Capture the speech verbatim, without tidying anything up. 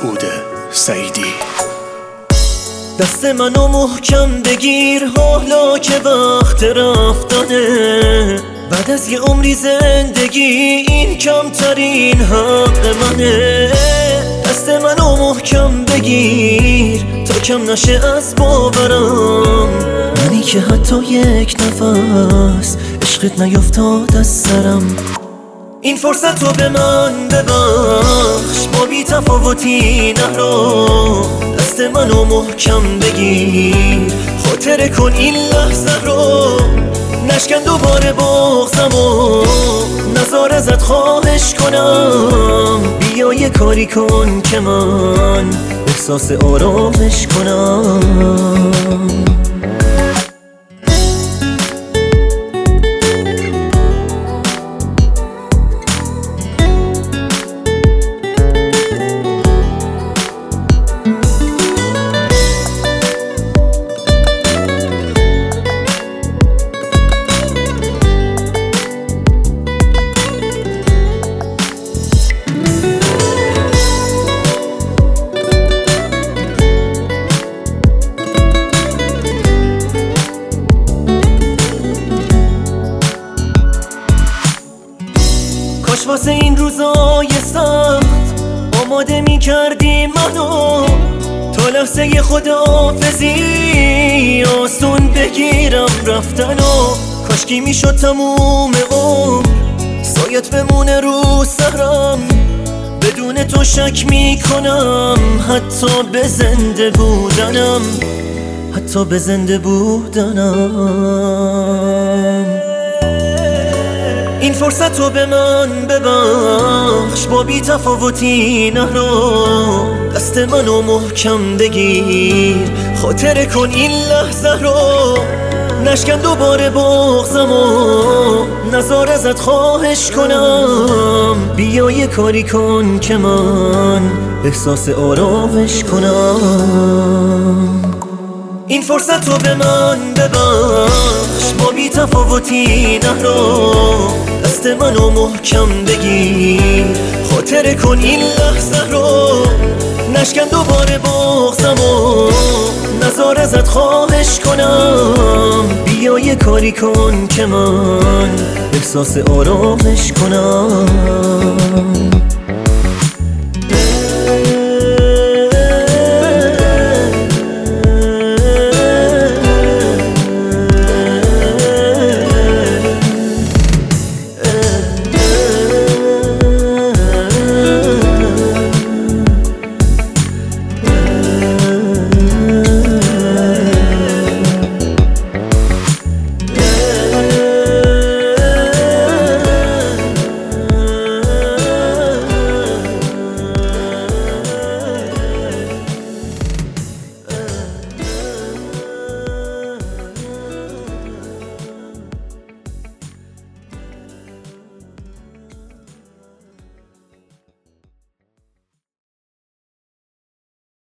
مسعود سعیدی. دست منو محکم بگیر حالا که وقت رفتنه، بعد از یه عمری زندگی این کمترین حق منه. دست منو محکم بگیر تا کم نشه از باورم، منی که حتی یک نفس عشقت نیفتاد از سرم. این فرصت رو به من ببخش، با بی تفاوتی نرو. دست منو محکم بگیر، خاطره کن این لحظه رو. نشکن دوباره بغضم و نزار ازت خواهش کنم. بیا یه کاری کن که من احساس آرامش کنم. کاش واسه این روزای سخت آماده می کردی منو، تا لحظه خداحافظی آسون بگیرم رفتنو. کاشکی می شد تموم عمر سایت بمونه رو سرم، بدون تو شک می کنم حتی به زنده بودنم، حتی به زنده بودنم. این فرصت رو به من ببخش، با بی تفاوتی نرو. دست منو محکم بگیر، خاطره کن این لحظه رو. نشکن دوباره بغضم و نزار ازت خواهش کنم. بیا یه کاری کن که من احساس آرامش کنم. این فرصت رو به من ببخش، با بی تفاوتی نرو. دست منو محکم بگیر، خاطره کن این لحظه رو. نشکن دوباره بغضم و نزار ازت خواهش کنم. بیا یه کاری کن که من احساس آرامش کنم.